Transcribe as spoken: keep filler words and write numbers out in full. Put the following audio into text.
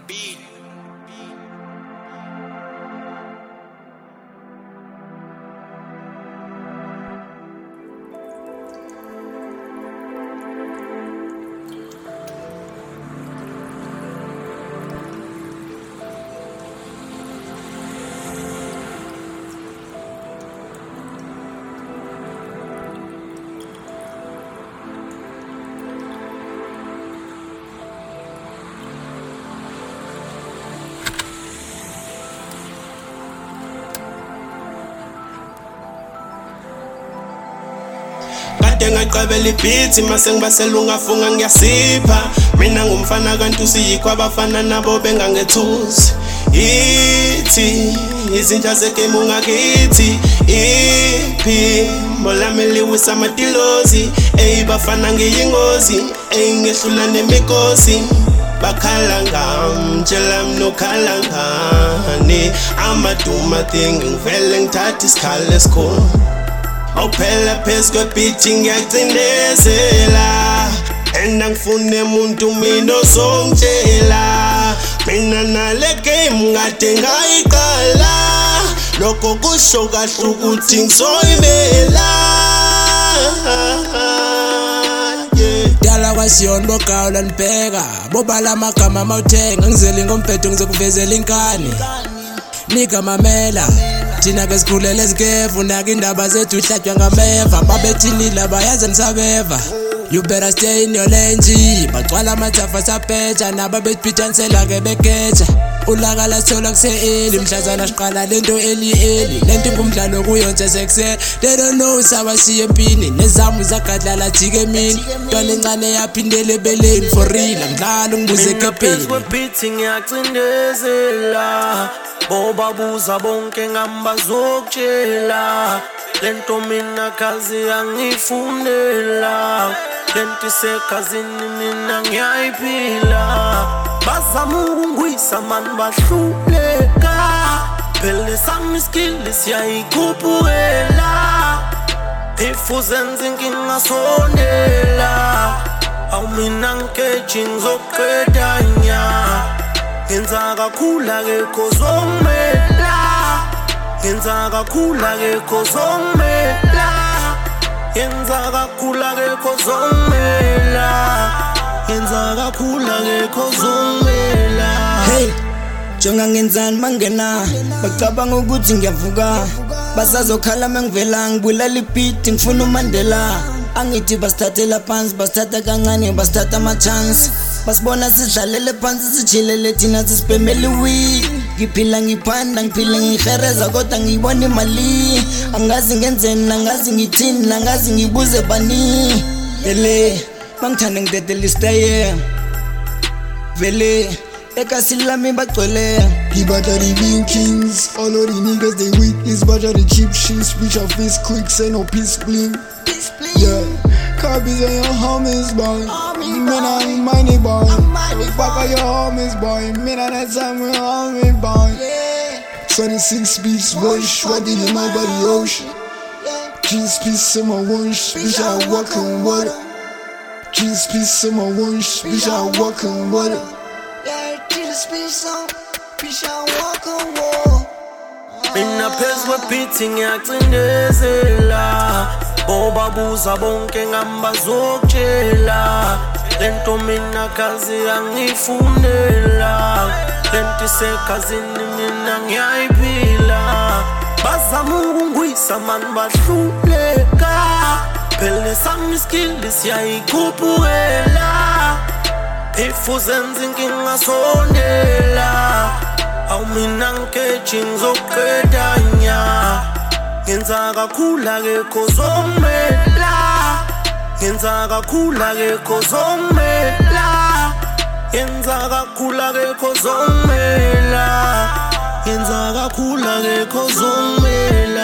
Ngaqabela ibhithi mase ngibasela ungafunga ngiyasipha mina ngumfana kanti usiyikho abafana nabo bengangethusi ithi izinja zegame ungakithi iphi molameli wisamatilozi ey bafana ngiyingozi ey ngehlula nemikosi bakhala ngam tshela mnokhala ngani amaduma thing ngivele ngithatha isikhala esikhulu awuphela phezu kwebhithi ngiyacindezela andangifune umuntu mina ozongitshela mina nale game ngade ngayiqala lokho kusho kahle ukuthi ngizoyimela dala kwasiyona bogawula nibheka bobala amagama mawuthenga ngizele ngomphetho ngizokuvezela inkani nika mamela thina ke sikhulele ezikevu naka indaba zethu ihlatywa ngameva babethinile bayazi nisabeva you better stay in your lane bagcwala amathafa saphetha naba bethipithanisela ke beketha ulakala sithola kuse-eli mhlazana siqala lento eli-eli lento ingumdlalo kuyonse sekusela they don't know sabasiye empini nezamu zagadlala jike emini ntwana encane yaphindela ebeleni for real angidlala ungibuze ekepeni boba buza bonke ngambazokutshela lento mina kazi yangifundela lento isekazini mina ngiyayiphila bazama ukungwisa mani bahluleka phela sami iskili siyayikhuphukela ifu zenza inkinga sonela awu mina ngikeji ngizoqeda nya Genza kakhula ke kozongimela Genza kakhula ke kozongimela Genza kakhula ke kozongimela Genza kakhula ke kozongimela Hey jonga ngenzani mangena bacabanga ukuthi ngiyavuka basazokhala mengivela ngibulala ibhithi ngifuna uMandela angithi basithathela phansi basithatha kancane basithatha ama chance basibona sidlalele phansi sijilele thina sisibhemeli wi ngiphila ngiphanda ngiphila ngihereza kodwa ngiyibona imali angazi ngenzeni angazi ngithini angazi ngibuze bani vele bangithanda ngidedela istay vele ekasilami bagcwele Battery being kings, all of the niggas they weak. This battery cheap shit, switch off this quick, say no peace bling. Yeah, copies of your homies, boy. Man, I'm money, boy. Fuck all your homies, boy. Man, at that time we're homie, boy. twenty-six beats, wash, what did you know about the ocean? Jeans piece in my wash, bitch, I walking water. Jeans piece in my wash, bitch, I walking water. Yeah, Jesus piece on. Mina phezu kwebhithi ngiyacindezela boba buza bonke ngambazokutshela lento mina kazi yangifundela lento isekazini mina ngiyayiphila bazama ukungwisa mani bahluleka phela sami iskili siyayikhuphukela ifu zenza inkinga sonela awu mina ngikeji ngizoqeda nya ngenza kakhula ke kozongimela ngenza kakhula ke kozongimela ngenza kakhula ke kozongimela ngenza kakhula ke kozongimela